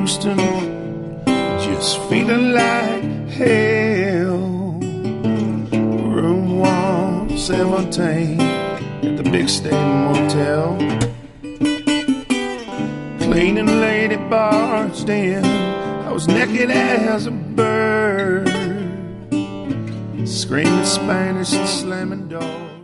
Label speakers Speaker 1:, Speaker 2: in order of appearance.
Speaker 1: Houston, just feeling like hell. Room 117 at the Big Stadium Motel. Cleaning lady barged in. I was naked as a bird, screaming Spanish and slamming doors.